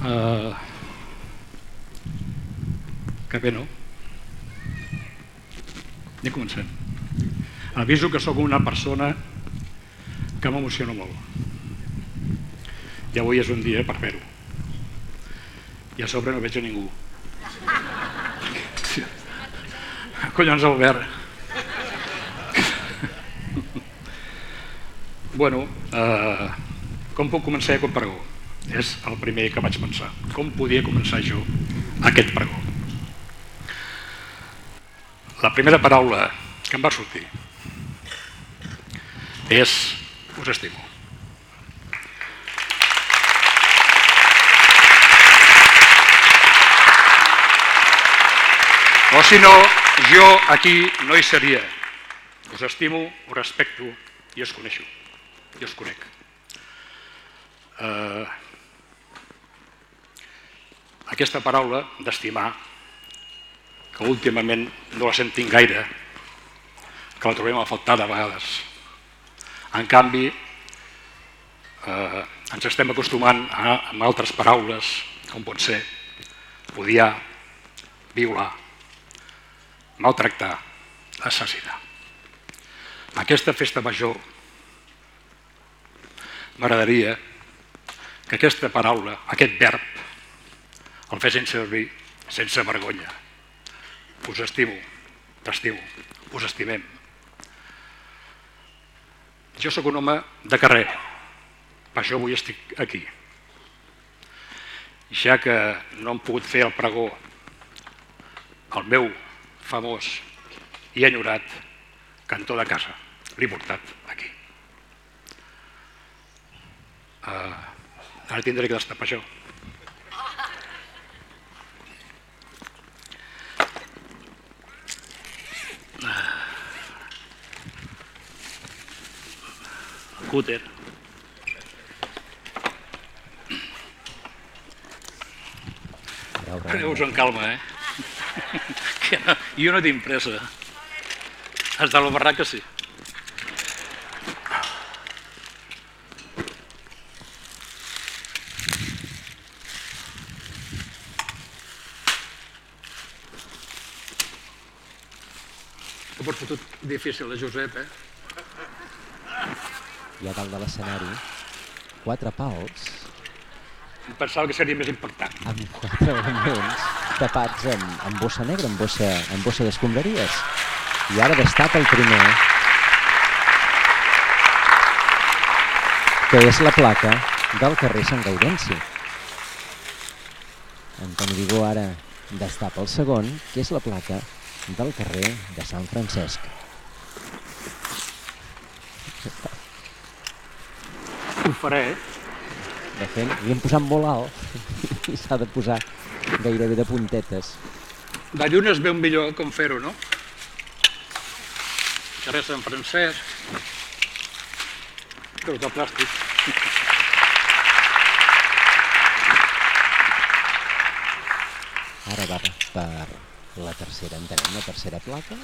Que bé, no? Ja comencem. Aviso que sóc una persona que m'emociona molt. I avui és un dia per fer-ho. I a sobre no veig a ningú. Collons, Albert. Bueno, com puc començar aquest pregó? És el primer que vaig pensar. Com podia començar jo aquest pregó? La primera paraula que em va sortir és us estimo. O si no, jo aquí no hi seria. Us estimo, us respecto i us coneixo. I us conec. Aquesta paraula d'estimar, que últimament no la sentim gaire, que la trobem a faltar de vegades. En canvi, ens estem acostumant amb altres paraules, com pot ser odiar, violar, maltractar, assassinar. Aquesta festa major m'agradaria que aquesta paraula, aquest verb, el fessin servir sense vergonya. Us estimo, t'estimo, us estimem. Jo sóc un home de carrer, per això avui estic aquí. Ja que no hem pogut fer el pregó, el meu famós i enyorat cantó de casa, l'he portat aquí. Ara tindré que destapar això. Cúter. Preneu-vos en calma, Jo no tinc pressa. Has de la barraca, sí. Ho pots fotut difícil, Josep, I a dalt de l'escenari, 4 pals... Em pensava que seria més important. Amb 4 elements tapats amb bossa negra, amb bossa d'escombraries. I ara destaca el primer, que és la placa del carrer Sant Gaudenci. Antoni Vigó ara destapa el segon, que és la placa del carrer de Sant Francesc. Ho faré, De fet, li hem posat molt alt i s'ha de posar gairebé de puntetes. De lluny es veu millor com fer-ho, no? Carrer Sant Francesc, creus de plàstic. Ara va per la tercera, entenem, la tercera placa,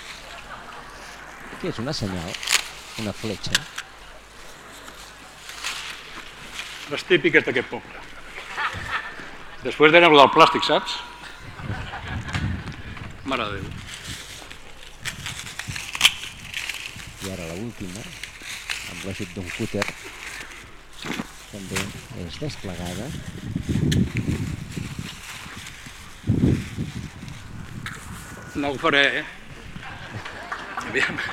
que és una senyal, una fletxa. Les típiques d'aquest poble. Després d'aneu del plàstic, saps? Mare de Déu. I ara l'última, amb l'ajut d'un cúter, també és desplegada. No ho faré, Aviam.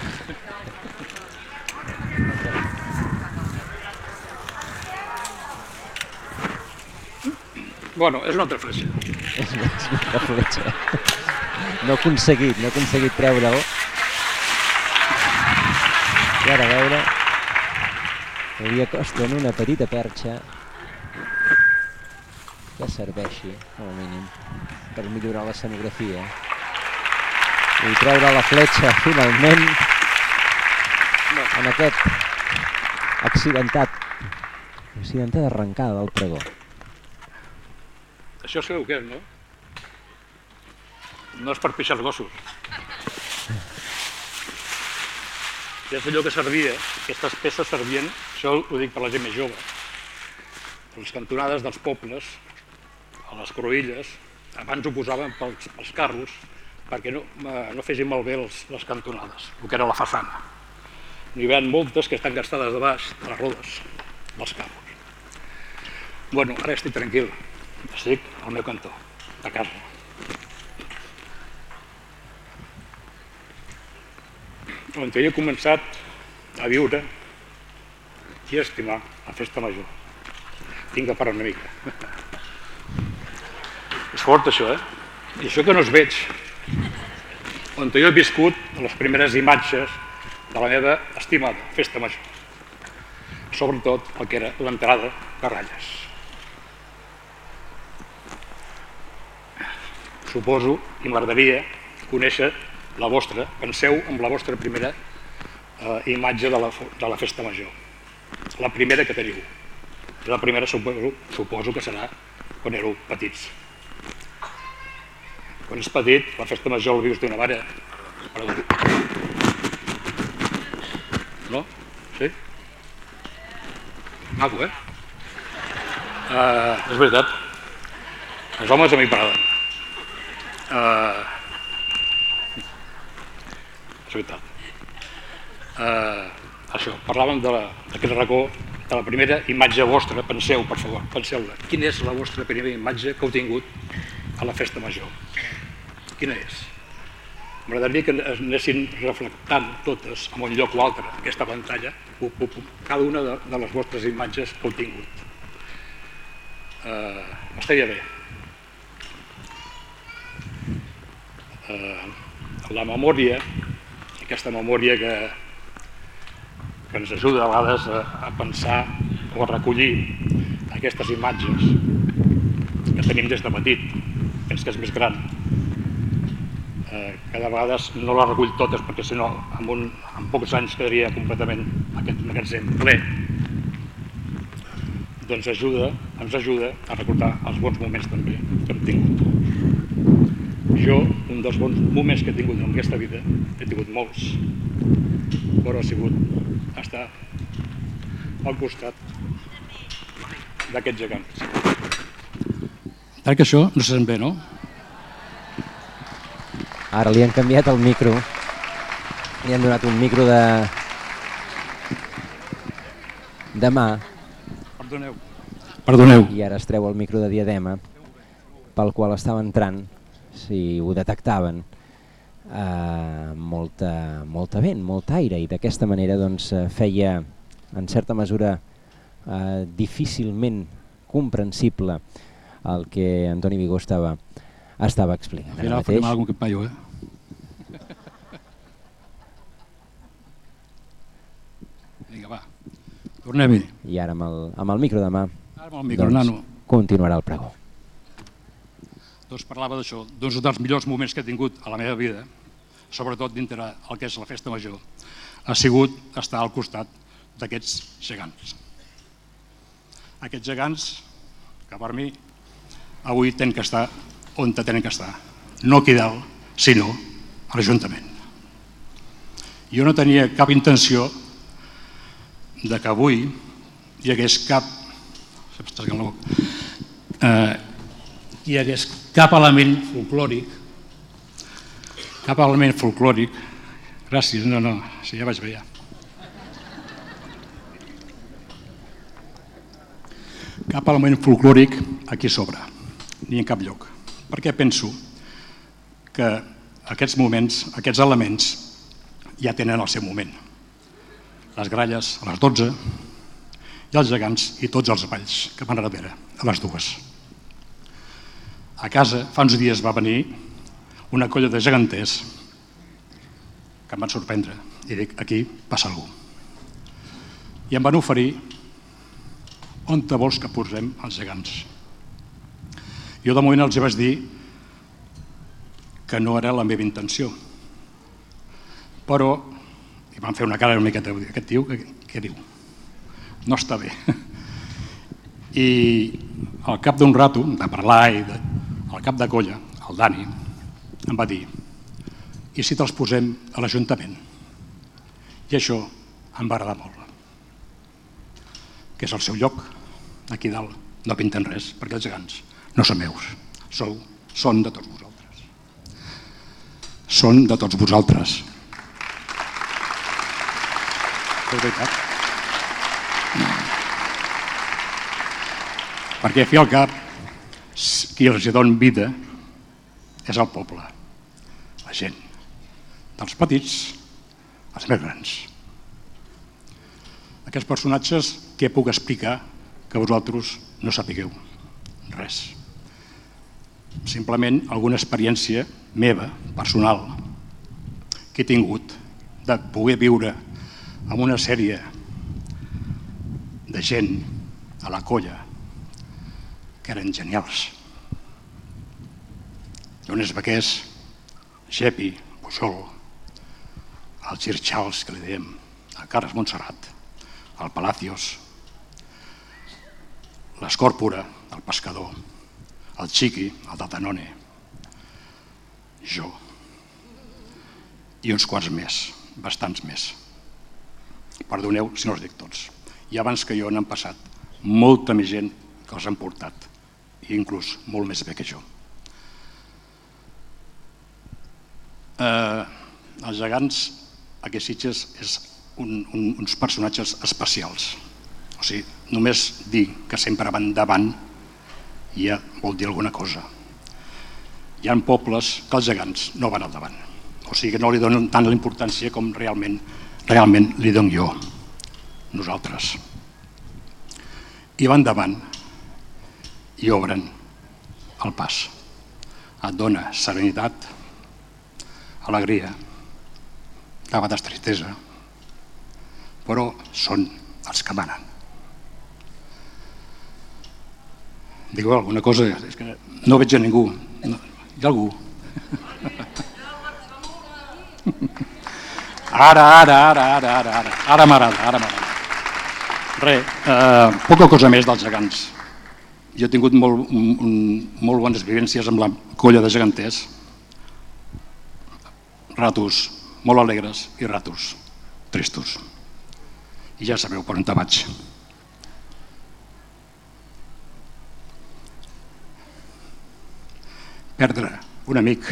Bueno, és una altra fletxa. És una altra fletxa. No he aconseguit treure-ho. I ara a veure, li acosten una petita perxa que serveixi, com a mínim, per millorar l'escenografia. I treure la fletxa, finalment, en aquest accidentada arrencada del pregó. Això sabeu què és, no? No és per pixar els gossos. És allò que servia, aquestes peces servien, això ho dic per la gent més jove, a les cantonades dels pobles a les cruïlles, abans ho posaven pels carros, perquè no fessin malbé les cantonades, el que era la façana. N'hi ha moltes que estan gastades de baix, de les rodes dels carros. Bueno, ara estic tranquil, estic al meu cantó, a casa. On he començat a viure i a estimar la festa major. Tinc de parar una mica. És fort això, I això que no es veig. On jo he viscut les primeres imatges de la meva estimada festa major. Sobretot el que era l'entrada de ratlles. Suposo i m'agradaria conèixer la vostra, penseu en la vostra primera imatge de la festa major. La primera que teniu. La primera suposo que serà quan éreu petits. Quan és petit, la festa major la vius d'una manera. No? Sí? Maco, És veritat. Els homes a mi m'agraden. És veritat. Això, parlàvem d'aquest racó, de la primera imatge vostra. Penseu, per favor, penseu-la. Quina és la vostra primera imatge que heu tingut a la festa major? Quina és? M'agradaria que anessin reflectant totes en un lloc o altre, aquesta pantalla, cada una de les vostres imatges que heu tingut. Estaria bé. La memòria, aquesta memòria que ens ajuda a vegades a pensar o a recollir aquestes imatges que tenim des de petit, fins que és més gran. Cada vegada no les recull totes perquè si no en pocs anys quedaria completament aquest magatzem ple. Doncs ens ajuda a recordar els bons moments també que hem tingut. Jo, un dels bons moments que he tingut en aquesta vida, he tingut molts, però ha sigut estar al costat d'aquests gegants. Crec que això no se sent bé, no? Ara li han canviat el micro. Li han donat un micro de mà. Perdoneu. I ara es treu el micro de diadema pel qual estava entrant, si ho detectaven, molt vent, molt aire, i d'aquesta manera doncs, feia en certa mesura difícilment comprensible el que Antoni Vigó estava explicant. Al final farem alguna que paio, Vinga, va. Tornem-hi. I ara amb el micro de mà continuarà el pregó. Doncs parlava d'això, d'un dels millors moments que he tingut a la meva vida, sobretot dintre el que és la festa major, ha sigut estar al costat d'aquests gegants. Aquests gegants que per mi avui tenen que estar on tenen que estar, no aquí dalt, sinó a l'Ajuntament. Jo no tenia cap intenció de que avui hi hagués cap element folclòric, gràcies, no, sí, ja vaig bé ja. Cap element folclòric aquí sobre, ni en cap lloc, perquè penso que aquests moments, aquests elements ja tenen el seu moment. Les gralles a les 12 i els gegants i tots els balls que van darrere a les 2. A casa fa uns dies va venir una colla de geganters que em van sorprendre i dic, aquí passa algú. I em van oferir on te vols que posem els gegants. Jo de moment els vaig dir que no era la meva intenció, però i van fer una cara una miqueta, aquest tio, què diu? No està bé. I al cap d'un rato de parlar i al cap de colla, el Dani, em va dir, i si te'ls posem a l'Ajuntament? I això em va agradar molt. Que és el seu lloc, aquí dalt, no pinten res, perquè els gegants no són meus, són de tots vosaltres. Són de tots vosaltres. És veritat. Perquè, fi al cap, qui els dona vida és el poble, la gent, dels petits als més grans. Aquests personatges, què puc explicar que vosaltres no sapigueu? Res. Simplement alguna experiència meva, personal, que he tingut de poder viure amb una sèrie de gent a la colla que eren genials. Jones Baquers, Xepi, Pujol, el Gir Charles, que li dèiem, el Carles Montserrat, el Palacios, l'Escòrpora, el Pescador, el Chiqui, el Datanone, jo, i uns quants més, bastants més. Perdoneu si no els dic tots. I abans que jo n'han passat molta més gent que els han portat, i inclús molt més bé que jo. Els gegants, aquests Sitges, és uns personatges especials. O sigui, només dir que sempre van davant ja vol dir alguna cosa. Hi ha pobles que els gegants no van al davant. O sigui que no li donen tant la importància com realment li dono jo, nosaltres. I van davant i obren el pas. Et dona serenitat, alegria, a vegades tristesa, però són els que manen. Digueu alguna cosa? És que no veig a ningú. Hi ha algú? Ara m'agrada. Res, poca cosa més dels gegants. Jo he tingut molt bones vivències amb la colla de geganters, ratos molt alegres i ratos tristos. I ja sabeu per on te vaig. Perdre un amic,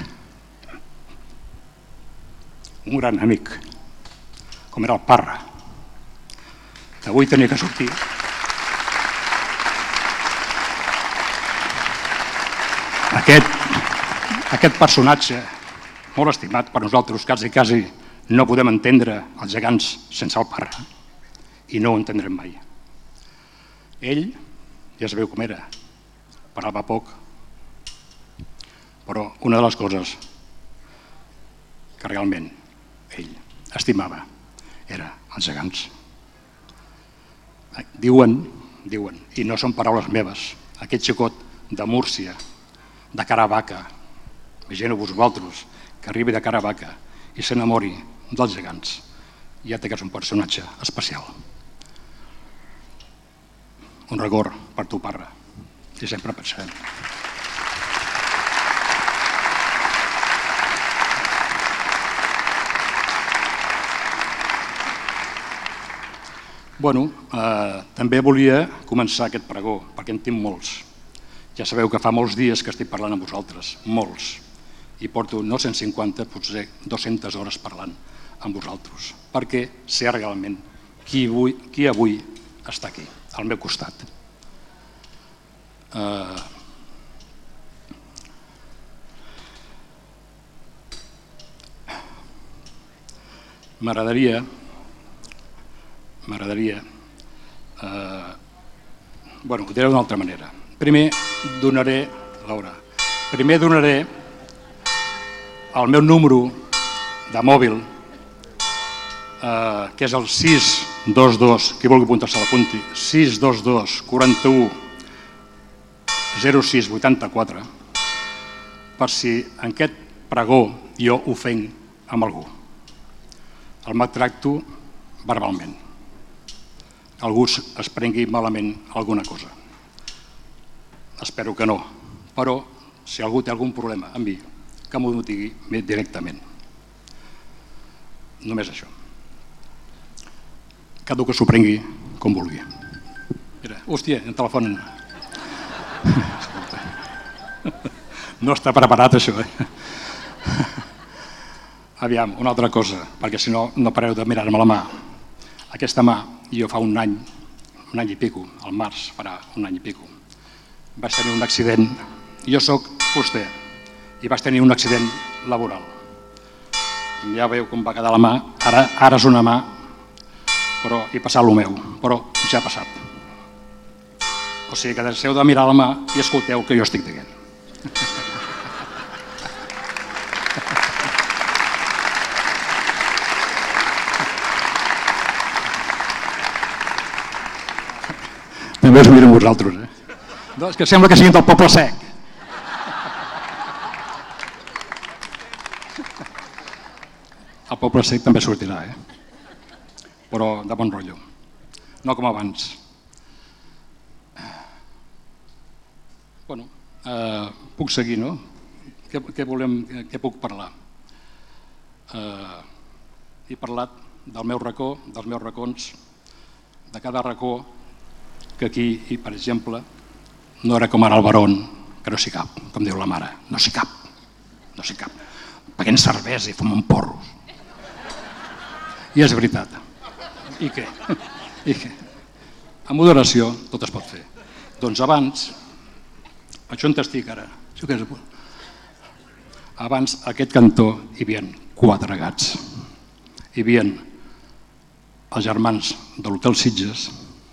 un gran amic, com era el Parra, que avui tenia que sortir. Aquest personatge molt estimat per nosaltres, quasi no podem entendre els gegants sense el Parra, i no ho entendrem mai. Ell, ja sabeu com era, parlava poc, però una de les coses que realment ell estimava era els gegants. Diuen, i no són paraules meves, aquest xicot de Múrcia, de Caravaca, imagineu-vos vosaltres, que arribi de Caravaca i s'enamori dels gegants, ja té que és un personatge especial. Un record per tu, Parra, i sempre pensarem. Bueno, també volia començar aquest pregó, perquè en tinc molts. Ja sabeu que fa molts dies que estic parlant amb vosaltres, molts, i porto no 150, potser 200 hores parlant amb vosaltres, perquè sé realment qui avui està aquí, al meu costat. M'agradaria, ho diré d'una altra manera. Primer donaré el meu número de mòbil, que és el 622, qui vulgui apuntar-se a l'apunti, 622 41 06 84, per si en aquest pregó jo ofenc amb algú. El maltracto verbalment. Algú es prengui malament alguna cosa. Espero que no, però si algú té algun problema amb mi, que m'ho digui directament. Només això. Cadascú que s'ho prengui com vulgui. Mira, hòstia, em telefonen. No està preparat, això, Aviam, una altra cosa, perquè si no, no pareu de mirar-me la mà. Aquesta mà, jo fa un any i pico, al març farà un any i pico, vaig tenir un accident. Jo soc fuster i vaig tenir un accident laboral. Ja veieu com va quedar la mà, ara és una mà, però he passat el meu, però ja ha passat. O sigui que deixeu de mirar la mà i escolteu què jo estic dient. També us miro amb vosaltres, És que sembla que siguin del Poble Sec. El Poble Sec també sortirà, Però de bon rotllo. No com abans. Bueno, puc seguir, no? Què puc parlar? He parlat del meu racó, dels meus racons, de cada racó, que aquí, per exemple, no era com ara el Barón, que no s'hi cap, com diu la mare, no s'hi cap, beguent cervesa i fumant porros. I és veritat. I què? A moderació tot es pot fer. Doncs abans, això on estic ara? Abans a aquest cantó hi havia 4 gats. Hi havia els germans de l'Hotel Sitges,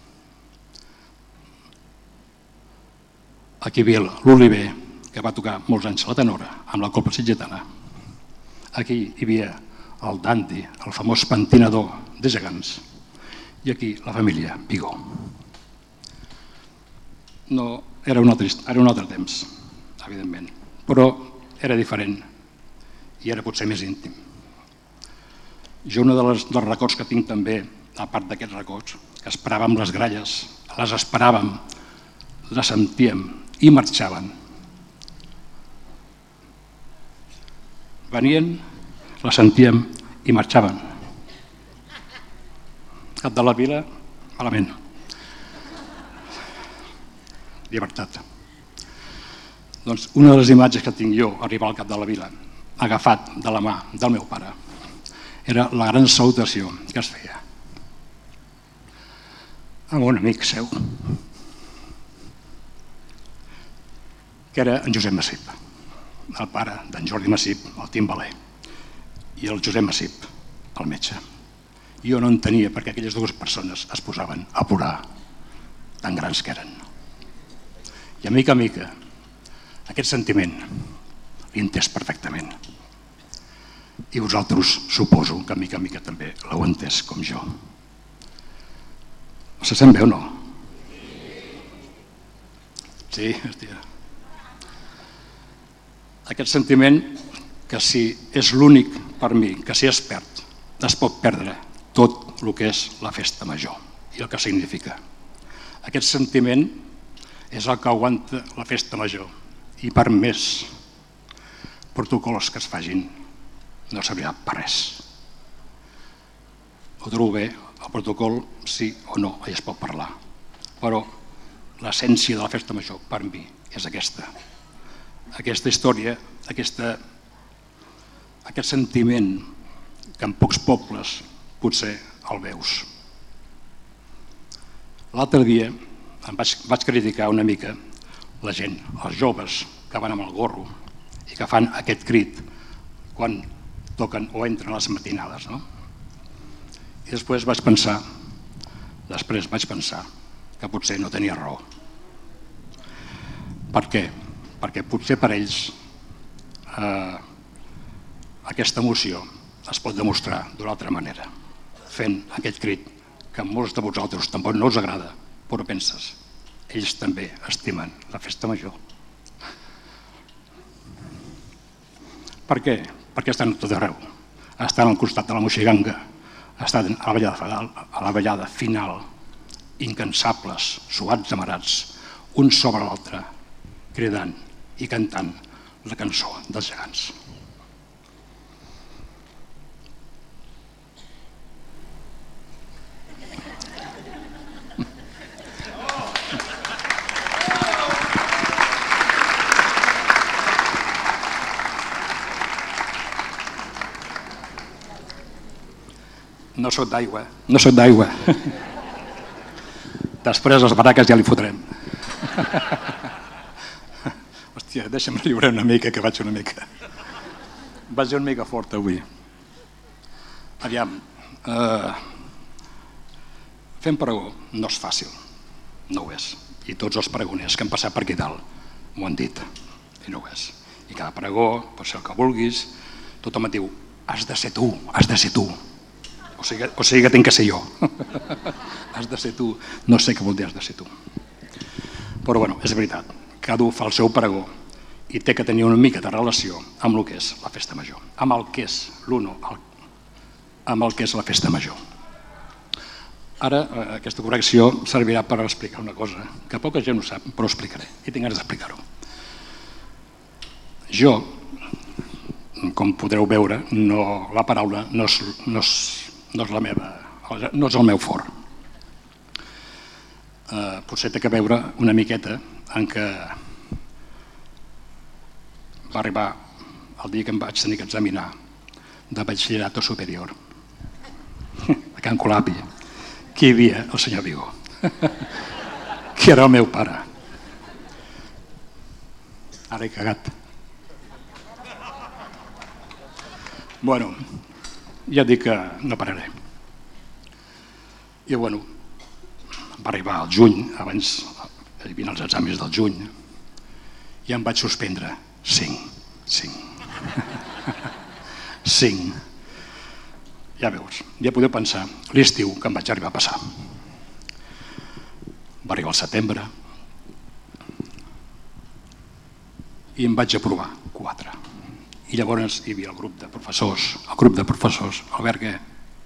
aquí hi havia l'Oliver, que va tocar molts anys a la tenora, amb la Cobla Sitgetana. Aquí hi havia el Dandy, el famós pentinador de gegants. I aquí la família Vigó. No, era un altre temps, evidentment, però era diferent i era potser més íntim. Jo un dels records que tinc també, a part d'aquests records, que esperàvem les gralles, les esperàvem, les sentíem i marxaven. Venien, les sentíem i marxaven. Cap de la vila, malament. Llibertat. Doncs una de les imatges que tinc jo, arribar al cap de la vila, agafat de la mà del meu pare, era la gran salutació que es feia amb un amic seu, que era en Josep Massip, el pare d'en Jordi Massip, el timbaler, i el Josep Massip, el metge. Jo no entenia per què aquelles dues persones es posaven a plorar, tan grans que eren. I a mica, aquest sentiment l'he entès perfectament. I vosaltres suposo que a mica també l'heu entès com jo. Se sent bé o no? Sí, hòstia. Aquest sentiment que si és l'únic per mi, que si es perd, es pot perdre tot el que és la festa major i el que significa. Aquest sentiment és el que aguanta la festa major i per més protocols que es facin no servirà per res. Ho trobo bé, el protocol sí o no, ja es pot parlar, però l'essència de la festa major per mi és aquesta. Aquesta història, aquest sentiment que en pocs pobles potser el veus. L'altre dia em vaig criticar una mica la gent, els joves que van amb el gorro i que fan aquest crit quan toquen o entren a les matinades, no? I després vaig pensar que potser no tenia raó. Per què? Perquè potser per ells aquesta emoció es pot demostrar d'una altra manera, fent aquest crit que a molts de vosaltres tampoc no us agrada, però penses, ells també estimen la festa major. Per què? Perquè estan tot arreu. Estan al costat de la moixiganga, estan a la ballada final, incansables, suats amarats, un sobre l'altre, cridant i cantant la cançó dels gegants. No sóc d'aigua, no sóc d'aigua. Després les baraques ja li fotrem. Hòstia, deixa'm riure una mica, que vaig una mica fort avui. Aviam, fem pregó no és fàcil, no ho és. I tots els pregoners que han passat per aquí dalt m'ho han dit, i no ho és. I cada pregó, pot ser el que vulguis, tothom et diu, has de ser tu, has de ser tu. O sigui que tinc que ser jo. Has de ser tu. No sé què vol dir has de ser tu. Però bueno, és veritat, cada un fa el seu pregó i té que tenir una mica de relació amb el que és la festa major, amb el que és amb el que és la festa major. Ara, aquesta correcció servirà per explicar una cosa que poca gent ho sap, però ho explicaré, i tinc ganes d'explicar-ho. Jo, com podreu veure, la paraula no és el meu fort. Potser té que veure una miqueta en què va arribar el dia que em vaig tenir que examinar de batxillerat superior a Can Colapi. Qui hi havia? El senyor Vigo, que era el meu pare. Ara he cagat. Bueno, ja dic que no pararé. I bueno, va arribar al juny, abans hi havia els exàmens del juny, i em vaig suspendre 5. Ja veus, ja podeu pensar l'estiu que em vaig arribar a passar. Va arribar el setembre i em vaig aprovar 4. I llavors hi havia el grup de professors, Albert, què?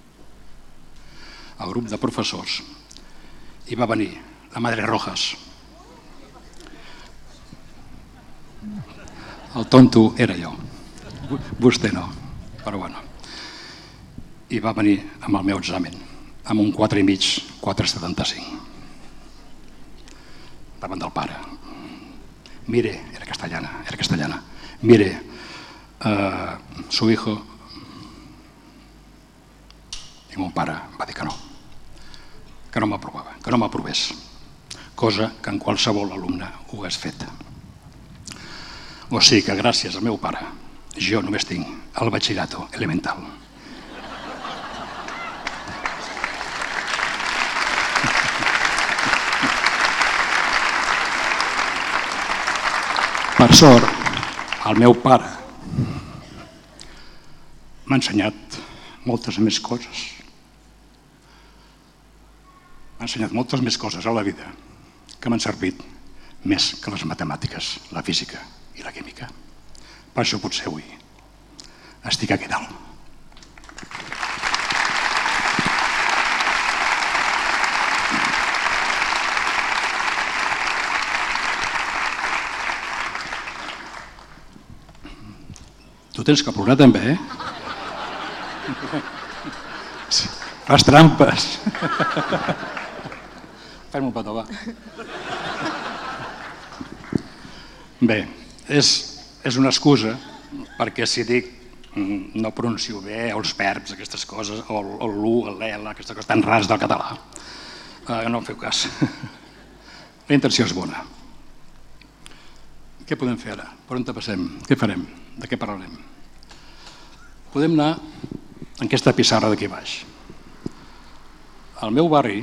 El grup de professors, i va venir la Madre Rojas. El tonto era jo, vostè no, però bueno. I va venir amb el meu examen, amb un 4,5, 4,75. Davant del pare. Mire, era castellana. Mire, su hijo... I mon pare va dir que no m'aprovava, que no m'aprovés, cosa que en qualsevol alumne ho hagués fet. O sigui que gràcies al meu pare jo només tinc el batxillerato elemental. Per sort, el meu pare m'ha ensenyat moltes més coses. M'ha ensenyat moltes més coses a la vida que m'han servit més que les matemàtiques, la física i la química. Per això potser avui estic aquí dalt. Tu tens que plorar també, eh? Fas trampes. Fem un petó, va. Bé, és una excusa perquè si dic no pronuncio bé els verbs, aquestes coses, o l'u, l'ela, aquestes coses tan rares del català. No en feu cas. La intenció és bona. Què podem fer ara? Per on passem? Què farem? De què parlarem? Podem anar en aquesta pissarra d'aquí baix. Al meu barri,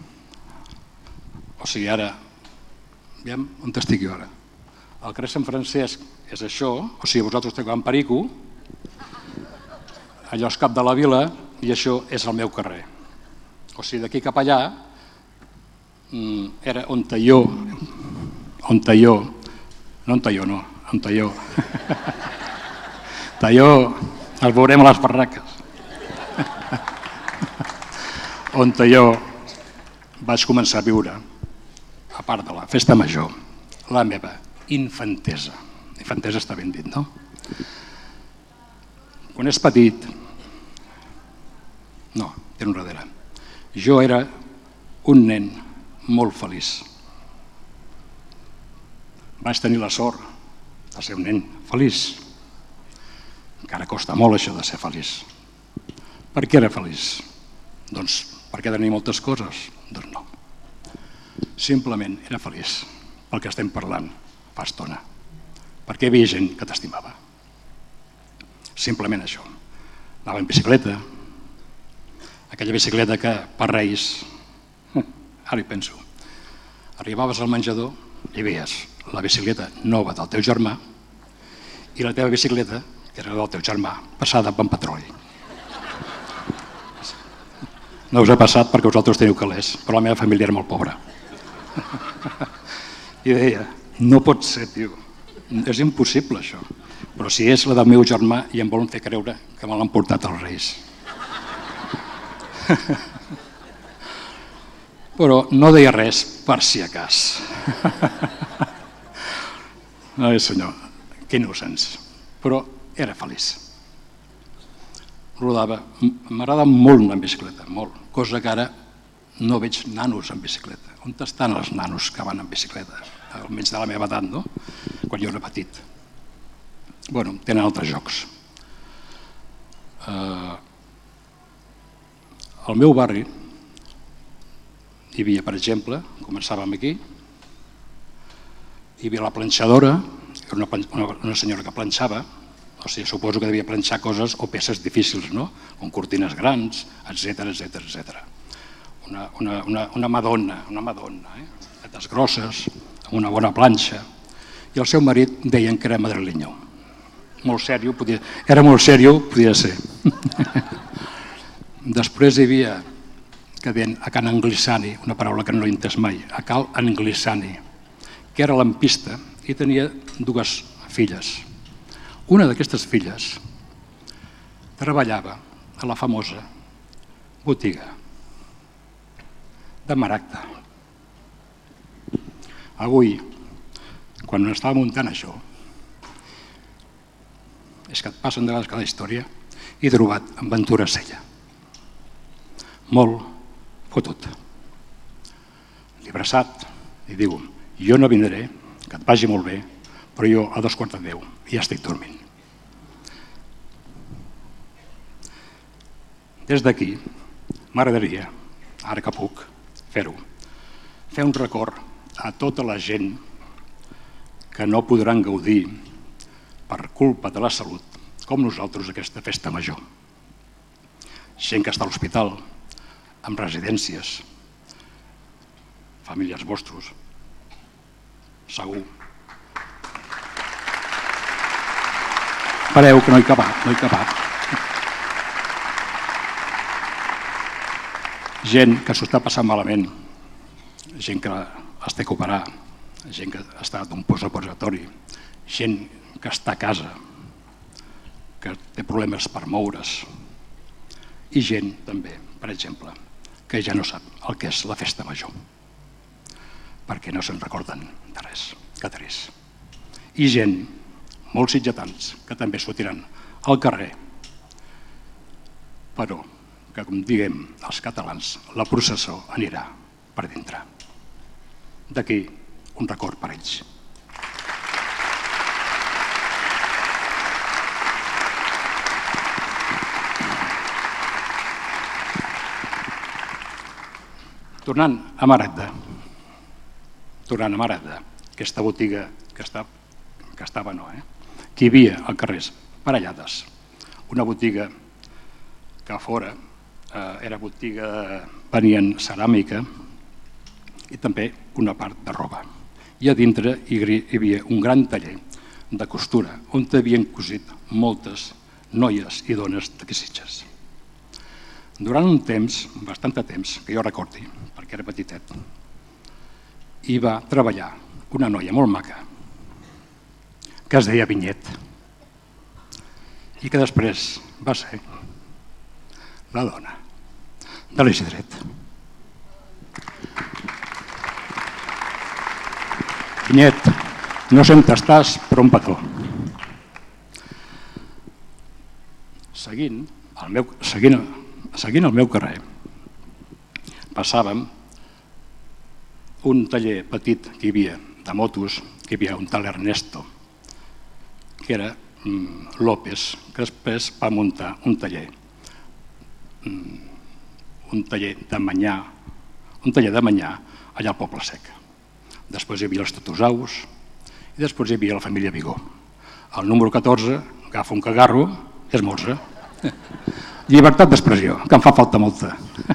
o sigui ara, aviam on estic jo ara, el carrer Sant Francesc és això, o sigui vosaltres esteu en Perico, allò és cap de la vila i això és el meu carrer. O sigui d'aquí cap allà era on Talló, Talló, el veurem a les barraques. On jo vaig començar a viure, a part de la festa major, la meva infantesa. Infantesa està ben dit, no? Quan és petit, no, té enrere. Jo era un nen molt feliç. Vaig tenir la sort de ser un nen feliç. Encara costa molt això de ser feliç. Per què era feliç? Doncs per què tenir moltes coses? Doncs no. Simplement era feliç pel que estem parlant fa estona. Perquè hi havia gent que t'estimava. Simplement això. Anava en bicicleta, aquella bicicleta que per Reis, ara hi penso, arribaves al menjador i veies la bicicleta nova del teu germà i la teva bicicleta, que era del teu germà, passada amb petroli. No us ha passat perquè vosaltres teniu calés, però la meva família era molt pobra. I deia, no pot ser, tio, és impossible això. Però si és la del meu germà i em volen fer creure que me l'han portat als Reis. Però no deia res per si acàs. Ai, senyor, que innocents. Però era feliç. Rodava, m'agrada molt anar en bicicleta, molt. Cosa que ara no veig nanos en bicicleta. On estan els nanos que van en bicicleta? Almenys de la meva edat, no? Quan jo era petit. Bueno, tenen altres jocs. Al meu barri hi havia, per exemple, començàvem aquí, hi havia la planxadora, una senyora que planxava, o sigui, suposo que devia planxar coses o peces difícils, no? Com cortines grans, etc. Una madonna, tetes grosses, amb una bona planxa, i el seu marit deien que era madrileño. Molt sèrio, era molt sèrio, podia ser. Després hi havia, que deien a Can Anglissani, una paraula que no he entès mai, a Cal Anglissani, que era lampista i tenia dues filles. Una d'aquestes filles treballava a la famosa botiga de Maragda. Avui, quan estava muntant això, és que et passen de vegades cada història, he trobat en Ventura Sella. Molt fotut. L'he abraçat i diu, jo no vindré, que et vagi molt bé, però jo a 9:45 ja estic dormint. Des d'aquí m'agradaria, ara que puc fer-ho, fer un record a tota la gent que no podran gaudir per culpa de la salut, com nosaltres, aquesta festa major. Gent que està a l'hospital, amb residències, famílies vostres, segur. Pareu que no he acabat. Gent que s'ho està passant malament, gent que es té que operar, gent que està d'un postooperatori, gent que està a casa, que té problemes per moure's, i gent també, per exemple, que ja no sap el que és la festa major, perquè no se'n recorden de res, que trist. I gent, molts sitgetans, que també sortiran al carrer, però que, com diguem els catalans, la processó anirà per dintre. D'aquí un record per ells. Tornant a Maragda, aquesta botiga que hi havia al carrer Parellades, una botiga que a fora era botiga, venien ceràmica i també una part de roba. I a dintre hi havia un gran taller de costura on havien cosit moltes noies i dones d'aquí Sitges. Durant un temps, bastant de temps, que jo recordi, perquè era petitet, hi va treballar una noia molt maca que es deia Vinyet i que després va ser la dona de l'Isidret. Vinyet, no sé on estàs, però un petó. Seguint el meu carrer, passàvem un taller petit que hi havia de motos, que hi havia un tal Ernesto, que era López, que després va muntar un taller, un taller de manyà allà al Poble Sec. Després hi havia els Tatusaus i després hi havia la família Vigó. El número 14 agafa un cagarro i esmorza. Llibertat d'expressió, que em fa falta molta.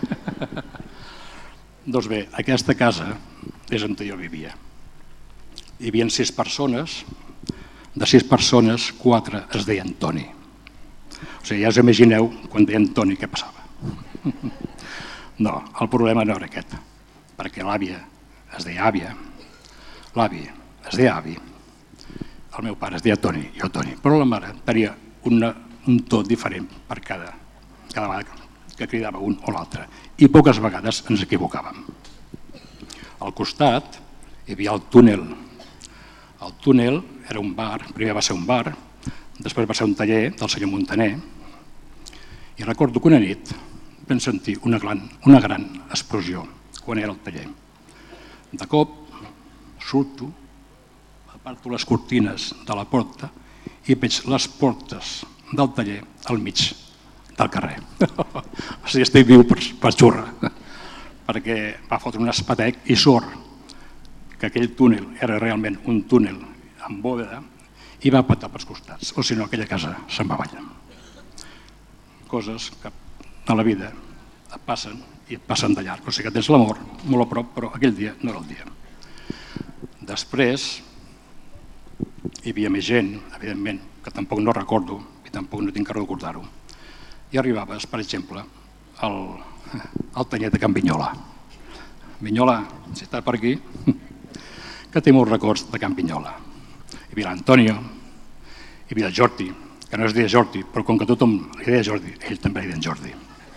Doncs bé, aquesta casa és on jo vivia. Hi havia 6 persones, de 6 persones, 4 es deien Toni. O sigui, ja us imagineu, quan deien Toni, què passava. No, el problema no era aquest, perquè l'àvia es deia àvia, l'avi es deia avi, el meu pare es deia Toni, jo Toni, però la mare tenia un to diferent per cada vegada que cridava un o l'altre, i poques vegades ens equivocàvem. Al costat hi havia el túnel. El túnel era un bar, primer va ser un bar, després va ser un taller del senyor Montaner, i recordo que una nit vam sentir una gran explosió quan era el taller. De cop surto, aparto les cortines de la porta i veig les portes del taller al mig del carrer. O sigui, estic viu per xurra, perquè va fotre un espatec i sort que aquell túnel era realment un túnel amb bóveda i va patar pels costats, o si no aquella casa se'n va ballar. Coses que a la vida et passen i et passen de llarg, o sigui que tens l'amor molt a prop, però aquell dia no era el dia. Després hi havia més gent, evidentment, que tampoc no recordo i tampoc no tinc que recordar-ho, i arribaves, per exemple, al taller de Can Vinyola. Vinyola, si està per aquí, que té molts records de Can Vinyola. Hi havia l'Antonio, hi havia el Jordi, que no es deia Jordi, però com que tothom li deia Jordi, ell també li deia Jordi.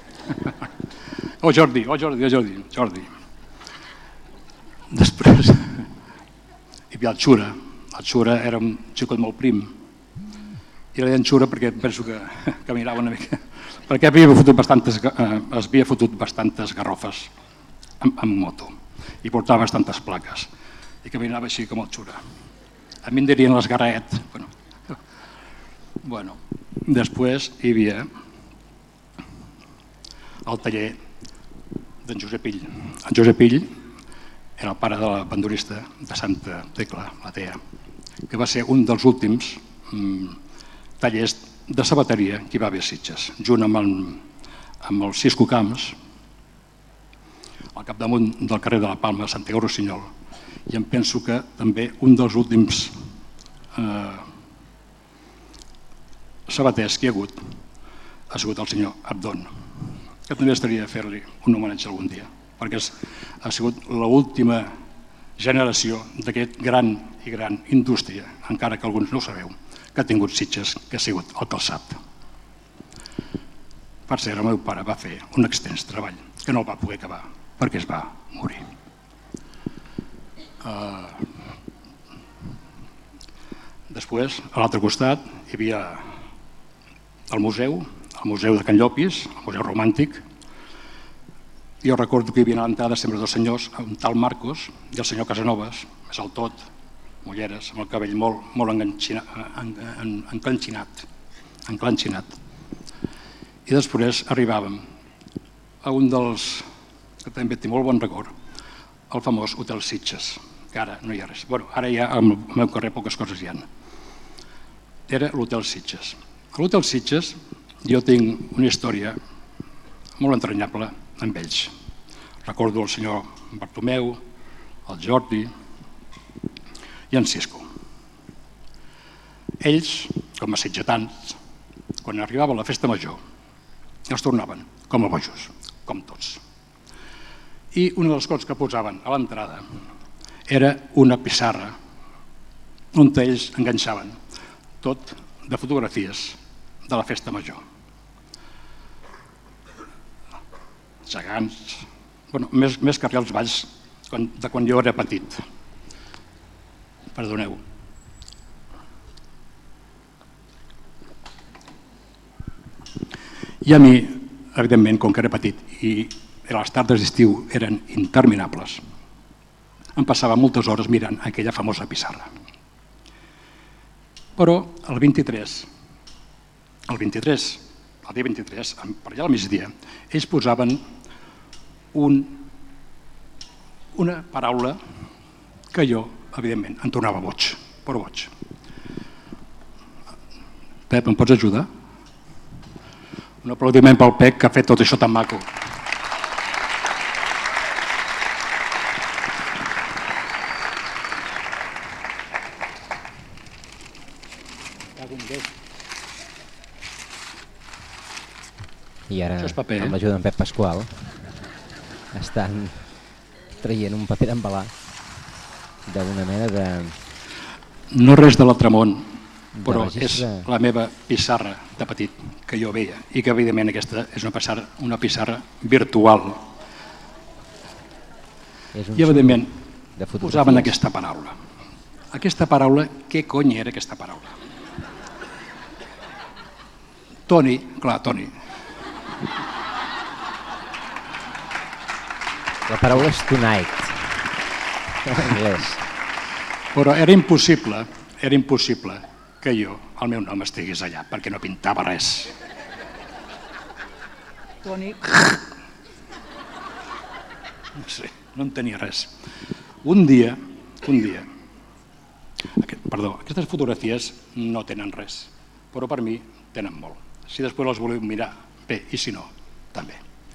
Oh Jordi, oh Jordi, oh Jordi, Jordi. Després hi havia el Xura era un xicot molt prim, i li deien Xura perquè penso que caminava una mica, perquè es havia fotut bastantes garrofes amb moto i portava bastantes plaques i caminava així com el Xura. A mi em dirien l'esgarret. Bueno, després hi havia el taller d'en Josep Ill. En Josep Ill era el pare de la bandurista de Santa Tecla, la Tea, que va ser un dels últims tallers de sabateria que hi va haver a Sitges, junt amb els Cisco Camps, al capdamunt del carrer de la Palma, a Santiago Rossinyol, i em penso que també un dels últims sabaters que hi ha sigut el senyor Abdon, que també estaria a fer-li un homenatge algun dia, perquè ha sigut l'última generació d'aquest gran indústria, encara que alguns no ho sabeu, que ha tingut Sitges, que ha sigut el calçat. Per cert, el meu pare va fer un extens treball que no el va poder acabar perquè es va morir. Després, a l'altre costat, hi havia el museu de Can Llopis, el museu romàntic. Jo recordo que hi havia a l'entrada sempre dos senyors, un tal Marcos i el senyor Casanovas, més el tot, mulleres, amb el cabell molt enclanxinat. I després arribàvem a un dels, que també té molt bon record, el famós Hotel Sitges, que ara no hi ha res. Bueno, ara ja al meu carrer poques coses hi ha. Era l'Hotel Sitges. A l'Hotel Sitges jo tinc una història molt entranyable amb ells. Recordo el senyor Bartomeu, el Jordi i en Cisco. Ells, com a sitgetans, quan arribava la festa major, es tornaven com a bojos, com tots. I una de les coses que posaven a l'entrada era una pissarra on ells enganxaven tot de fotografies de la festa major. Gegants, més que res els balls de quan jo era petit. Perdoneu. I a mi, evidentment, com que era petit i les tardes d'estiu eren interminables, em passava moltes hores mirant aquella famosa pissarra. Però el dia 23, per allà al migdia, ells posaven una paraula que jo, evidentment, em tornava boig, però boig. Pep, em pots ajudar? Un aplaudiment pel Pep, que ha fet tot això tan maco. I ara, amb l'ajuda d'en Pep Pasqual, estan traient un paper d'embalar d'una mena de... No res de l'altre món, però és la meva pissarra de petit que jo veia i que evidentment aquesta és una pissarra virtual. I evidentment posaven aquesta paraula. Aquesta paraula, què cony era aquesta paraula? Toni, clar, Toni. La paraula és tonight, en anglès. Però era impossible que jo, el meu nom estigués allà, perquè no pintava res. Toni... No sé, no en tenia res. Un dia... Perdó, aquestes fotografies no tenen res, però per mi tenen molt. Si després les voleu mirar, bé, i si no, també.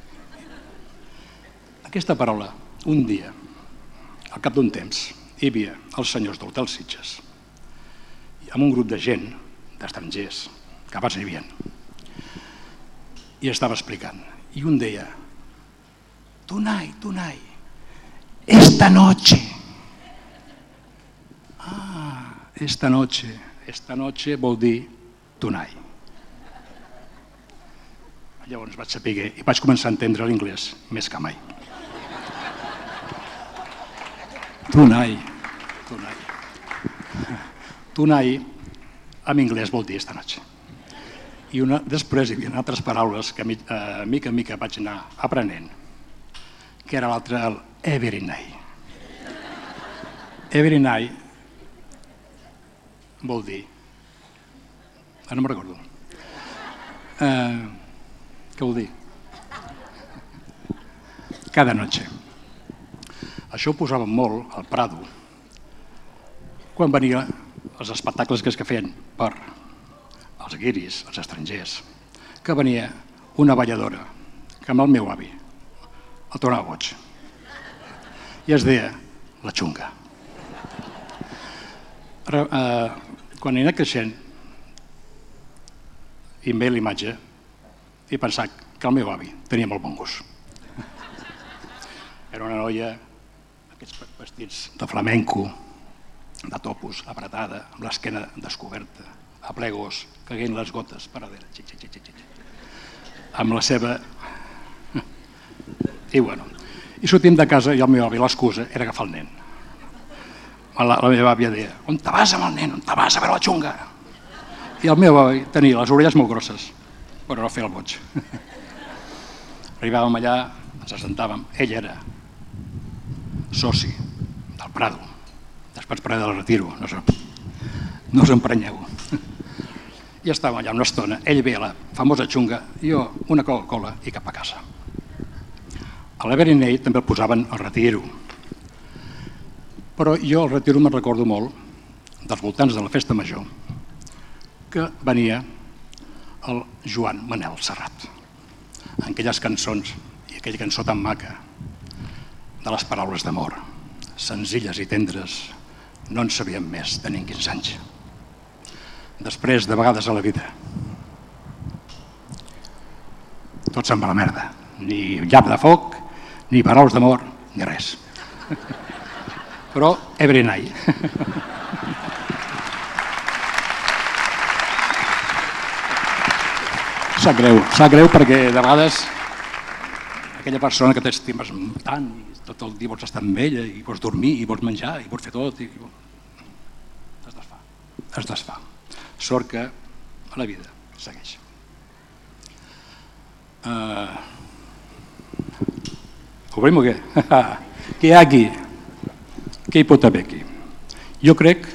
Aquesta paraula, un dia, al cap d'un temps, hi havia els senyors d'Hotel Sitges, amb un grup de gent, d'estrangers, que abans hi havia, i estava explicant. I un deia, Tunai, esta noche. Esta noche vol dir Tunai. Llavors vaig saber i vaig començar a entendre l'inglès més que mai. Tunai. Tunai en anglès vol dir esta noche. I després hi havia altres paraules que mica en mica vaig anar aprenent, que era l'altre, el every night. Every night vol dir... Ara no me'n recordo. Què vol dir? Cada noche. Això ho posaven molt al Prado quan venien els espectacles que es feien per els guiris, els estrangers, que venia una balladora que amb el meu avi el tornava boig i es deia la Xunga. Quan he anat creixent i em ve l'imatge, he pensat que el meu avi tenia molt bon gust. Era una noia, aquests vestits de flamenco, de topos, apretada, amb l'esquena descoberta, a ple gos, caient les gotes per darrere, amb la seva... I bueno, i sortim de casa i el meu avi, l'excusa era agafar el nen. La meva àvia deia, on te vas amb el nen? On te vas a veure la Xunga? I el meu avi tenia les orelles molt grosses, però no feia el boig. Arribàvem allà, ens assentàvem, ell era soci del Prado, després per del Retiro, no us emprenyeu. I estàvem allà una estona, ell ve a la famosa Xunga, jo una Coca-Cola i cap a casa. A l'Every Night també el posaven al Retiro, però jo al Retiro me'n recordo molt dels voltants de la festa major, que venia el Joan Manel Serrat, en aquelles cançons i aquella cançó tan maca de les paraules d'amor, senzilles i tendres, no en sabíem més tenint 15 anys. Després, de vegades a la vida, tot se'n va a la merda, ni llap de foc, ni paraules d'amor, ni res. Però every night. Sap greu perquè de vegades aquella persona que t'estimes tant i tot el dia vols estar amb ella i vols dormir i vols menjar i vols fer tot i es desfà. Sort que a la vida segueix. Obrim o què? Què hi ha aquí? Què hi pot haver aquí? Jo crec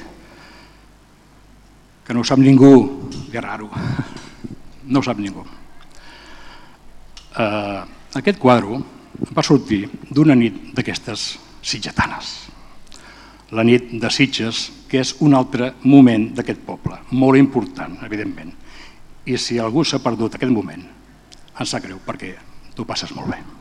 que no ho sap ningú, que raro. No ho sap ningú. Aquest quadre va sortir d'una nit d'aquestes sitgetanes. La nit de Sitges, que és un altre moment d'aquest poble, molt important, evidentment. I si algú s'ha perdut aquest moment, em sap greu, perquè tu passes molt bé.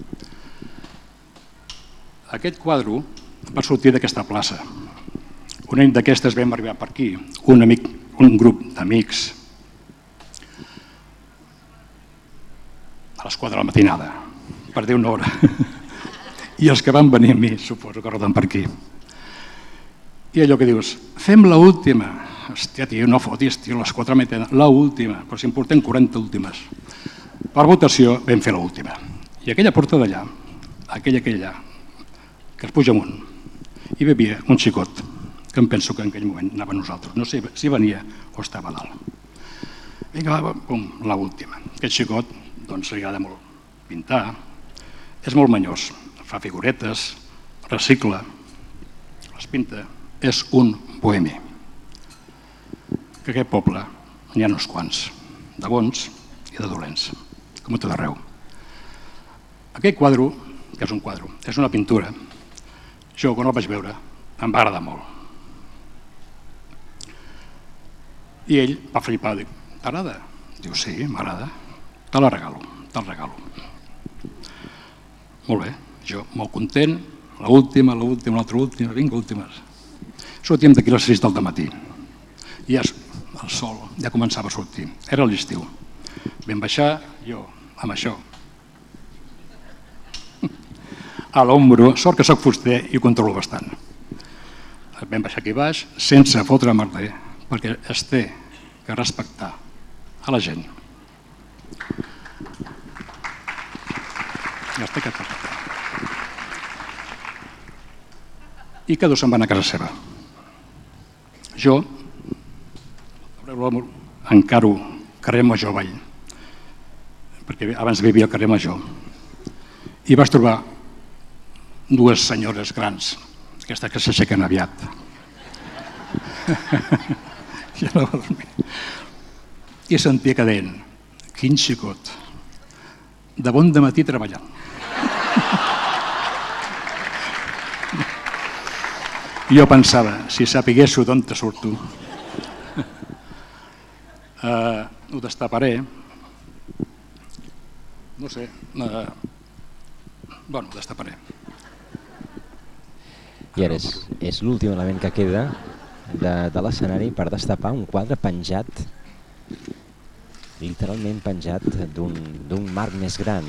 Aquest quadre va sortir d'aquesta plaça. Una nit d'aquestes vam arribar per aquí, un grup d'amics, a les 4 de la matinada, per dir una hora. I els que van venir a mi, suposo que roden per aquí. I allò que dius, fem l'última. Hòstia, tio, no fotis, tio, les 4 de la matinada, l'última, però si en portem 40 últimes. Per votació vam fer l'última. I aquella porta d'allà, aquella que es puja amunt, hi havia un xicot, que em penso que en aquell moment anava a nosaltres. No sé si venia o estava a dalt. Vinga, va, pum, l'última. Aquest xicot, doncs, li agrada molt pintar, és molt manyós, fa figuretes, recicla, les pinta, és un bohemi. Que aquest poble n'hi ha uns quants, de bons i de dolents, com a tot arreu. Aquest quadre, que és un quadre, és una pintura, jo quan el vaig veure em va agradar molt. I ell va flipar, diu, t'agrada? Diu, sí, m'agrada, te la regalo, te'l regalo. Molt bé, jo molt content, l'última, l'altra última, vinga, últimes. Sortíem d'aquí a les 6 del matí i ja el sol ja començava a sortir, era l'estiu. Vam baixar, jo amb això, a l'ombro, sort que soc fuster i ho controlo bastant. Vam baixar aquí baix sense fotre merder, perquè es té que respectar a la gent. I es té que respectar. I cada dos se'n van a casa seva. Jo encaro carrer Major avall, perquè abans vivia al carrer Major, i vaig trobar dues senyores grans, aquestes que s'aixequen aviat. Ja no va dormir. I sentia que deien, quin xicot, de bon dematí treballant. I jo pensava, si sapiguéssiu d'on te surto, ho destaparé, no sé, bueno, ho destaparé. I ara és l'últim element que queda de l'escenari per destapar un quadre penjat, literalment penjat d'un marc més gran,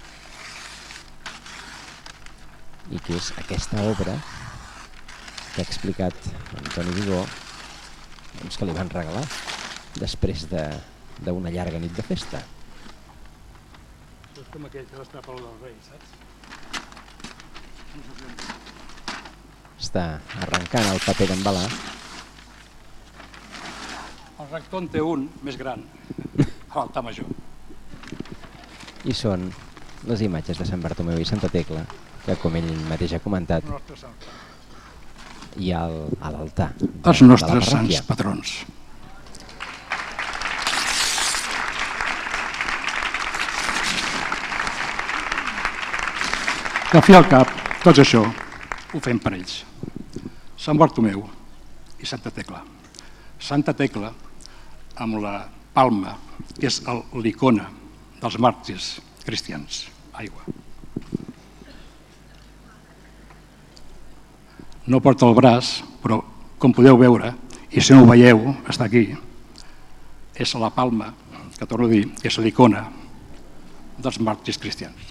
i que és aquesta obra que ha explicat Antoni Vigó, doncs que li van regalar després d'una llarga nit de festa. És com aquell que destapa el del rei, saps? Està arrencant el paper d'embalar. El rector en té un més gran, a l'altar major. I són les imatges de Sant Bartomeu i Santa Tecla, que com ell mateix ha comentat, hi ha a l'altar els nostres sants patrons. Al fi al cap, tot això ho fem per ells. Sant Bartomeu i Santa Tecla. Santa Tecla amb la palma, que és l'icona dels màrtirs cristians. Aigua. No porta el braç, però com podeu veure, i si no ho veieu, està aquí, és la palma, que torno a dir, que és l'icona dels màrtirs cristians.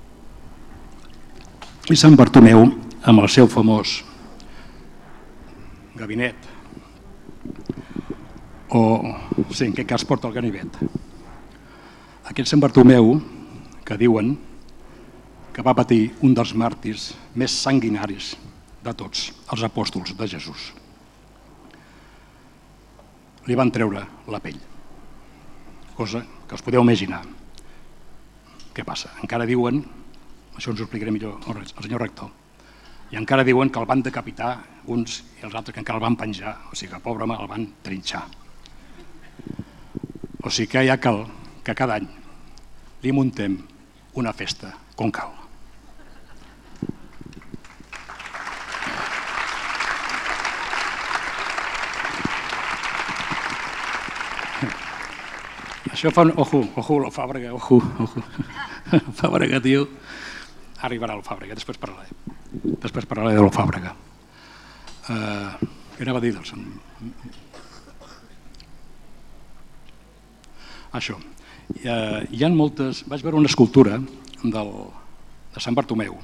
I Sant Bartomeu, amb el seu famós gabinet, o sí, en aquest cas porta el ganivet. Aquest Sant Bartomeu, que diuen que va patir un dels màrtirs més sanguinaris de tots, els apòstols de Jesús. Li van treure la pell, cosa que us podeu imaginar. Què passa? Encara diuen, això ens ho explicaré millor el senyor rector, i encara diuen que el van decapitar uns i els altres que encara el van penjar, o sigui que pobre home el van trinxar. O sigui que ja cal que cada any li muntem una festa com cal. Això fa un... Ojo, la Fàbrega, ojo. Fàbrega, tio. Arribarà el Fàbrega, després parlaré de la Fàbrega. Què anava a dir? Això. Hi ha moltes... Vaig veure una escultura de Sant Bartomeu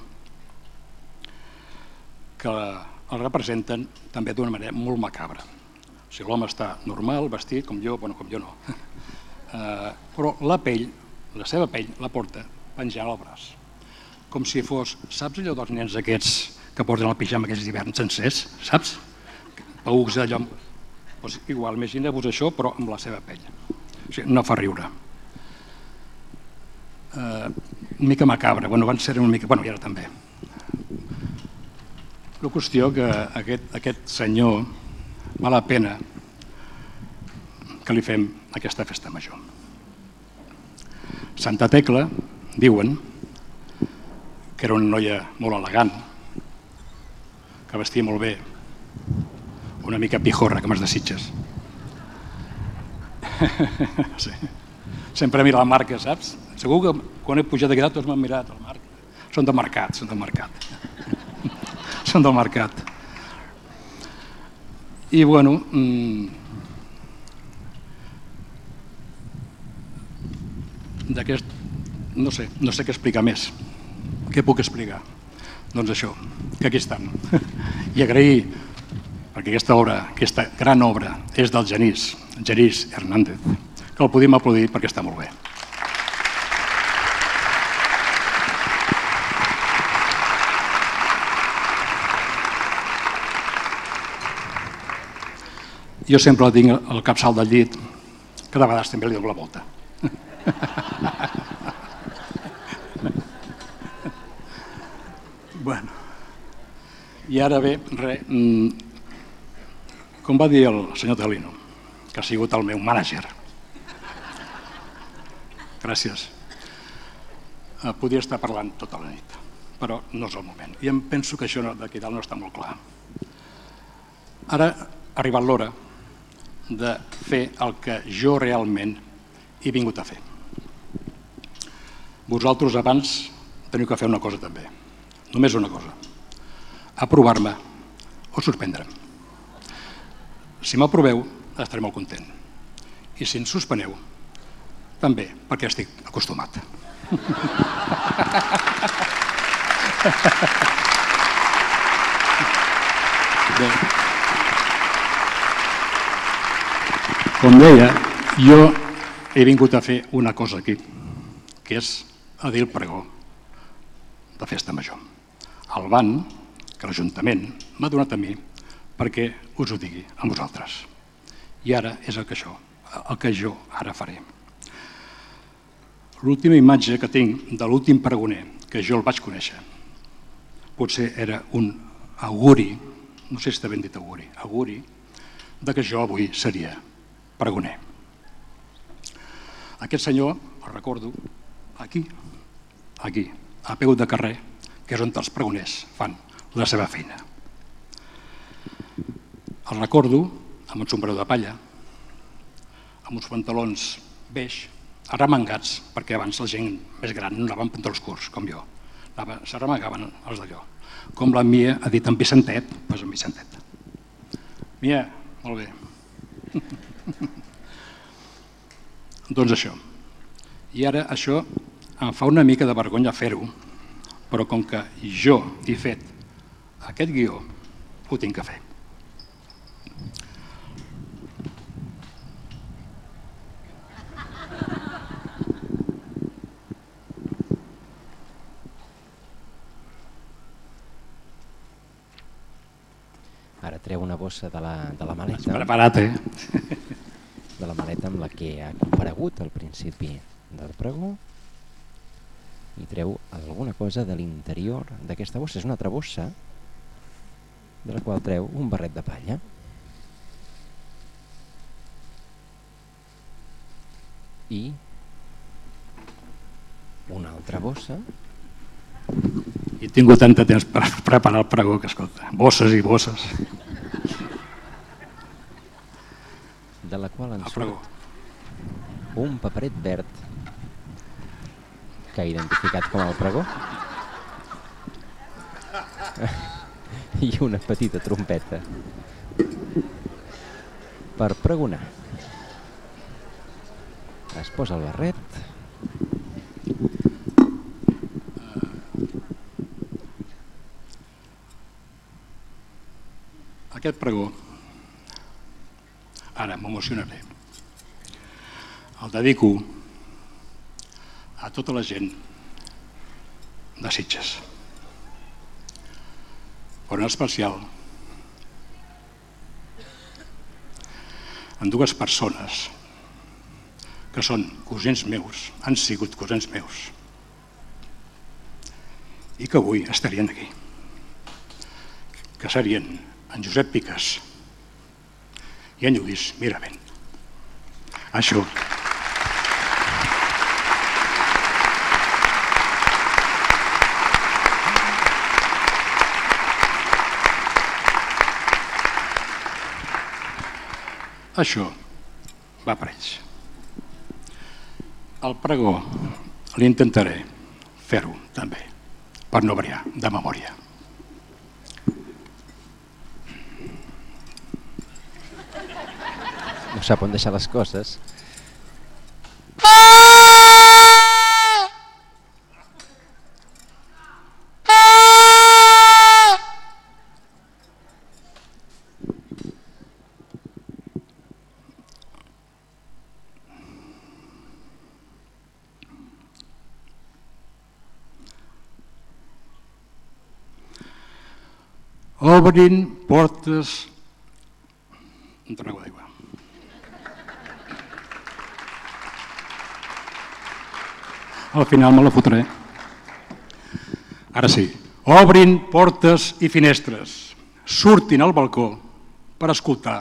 que el representen també d'una manera molt macabra. O sigui, l'home està normal, vestit, com jo no. Però la pell, la seva pell, la porta penjant al braç. Com si fos, saps allò dels nens aquests que porten el pijama aquests hiverns sencers, saps? Paucs allò... Doncs igual, imagineu-vos això, però amb la seva pell. O sigui, no fa riure. Una mica macabra, van ser una mica... I ara també. La qüestió que aquest senyor val la pena que li fem aquesta festa major. Santa Tecla, diuen, que era una noia molt elegant, que vestia molt bé, una mica pijorra, com es de Sitges. Sí. Sempre mira la marca, saps? Segur que quan he pujat aquí dalt tots m'han mirat la marca. Són del mercat. Són del mercat. I bueno... d'aquest... No sé què explicar més. Què puc explicar? Doncs això, que aquí estan. I agrair, perquè aquesta gran obra és del Genís Hernández, que el podem aplaudir perquè està molt bé. Jo sempre tinc el capçal del llit, que de vegades també li dono la volta. Bueno, i ara bé, com va dir el senyor Telino, que ha sigut el meu mànager. Gràcies. Podria estar parlant tota la nit, però no és el moment. I em penso que això d'aquí dalt no està molt clar. Ara ha arribat l'hora de fer el que jo realment he vingut a fer. Vosaltres abans teniu que fer una cosa també, només una cosa, aprovar-me o suspendre'm. Si m'aproveu estaré molt content i si ens suspeneu també, perquè estic acostumat. Bé. Com deia, jo he vingut a fer una cosa aquí, que és a dir el pregó de festa major. El ban, que l'Ajuntament m'ha donat a mi perquè us ho digui a vosaltres. I ara és el que jo ara faré. L'última imatge que tinc de l'últim pregoner, que jo el vaig conèixer, potser era un auguri, no sé si està ben dit auguri, de que jo avui seria pregoner. Aquest senyor, el recordo, aquí, a peu de carrer, que és on els pregoners fan la seva feina. El recordo amb un sombrero de palla, amb uns pantalons beix, arremangats, perquè abans la gent més gran no anava amb pantalons curts, com jo. S'arremangaven els d'allò. Com la Mia ha dit en Vicentet, doncs en Vicentet. Mia, molt bé. Doncs això. I ara això em fa una mica de vergonya fer-ho, però com que jo he fet aquest guió, ho tinc que fer. Ara treu una bossa de la maleta. Has preparat, De la maleta amb la que ha comparegut al principi del pregó i treu alguna cosa de l'interior d'aquesta bossa. És una altra bossa de la qual treu un barret de palla. I una altra bossa. He tingut tant de temps per preparar el pregó que, escolta, bosses i bosses. De la qual en surt un paperet verd que ha identificat com el pregó i una petita trompeta per pregonar. Es posa el barret. Aquest pregó, ara m'emocionaré, el dedico a tota la gent de Sitges, però en especial a dues persones que són cosins meus, han sigut cosins meus, i que avui estarien aquí, que serien en Josep Picas i en Lluís Miravent. Això. Això va per ells. El pregó l'intentaré fer-ho també, per no variar, de memòria. No sap on deixar les coses. Obrin portes... Un trago d'aigua. Al final me la fotré. Ara sí. Obrin portes i finestres. Surtin al balcó per escoltar.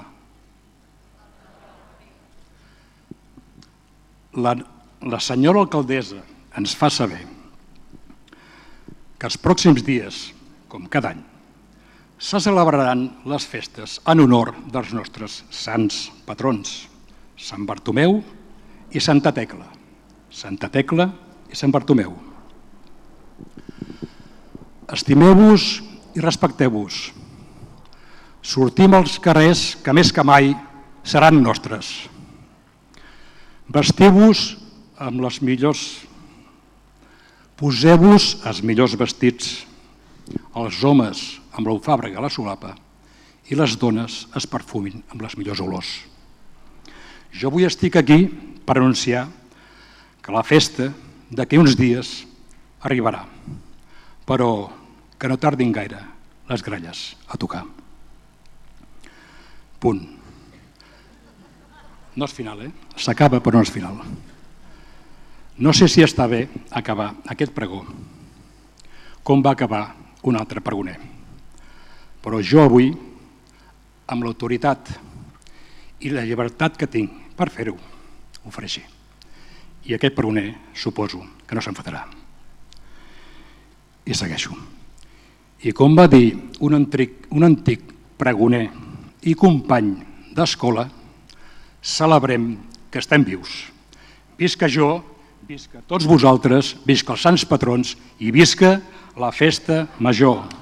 La senyora alcaldessa ens fa saber que els pròxims dies, com cada any, se celebraran les festes en honor dels nostres sants patrons, Sant Bartomeu i Santa Tecla. Santa Tecla i Sant Bartomeu. Estimeu-vos i respecteu-vos. Sortim als carrers que més que mai seran nostres. Vestiu-vos amb les millors... Poseu-vos els millors vestits. Els homes amb l'eufàbrega a la solapa i les dones es perfumin amb les millors olors. Jo avui estic aquí per anunciar que la festa d'aquí uns dies arribarà, però que no tardin gaire les gralles a tocar. Punt. No és final, S'acaba, però no és final. No sé si està bé acabar aquest pregó com va acabar un altre pregoner, però jo avui, amb l'autoritat i la llibertat que tinc per fer-ho, ho faré així. I aquest pregoner suposo que no s'enfadarà. I segueixo. I com va dir un antic pregoner i company d'escola, celebrem que estem vius. Visca jo, visca tots vosaltres, visca els sants patrons i visca la festa major.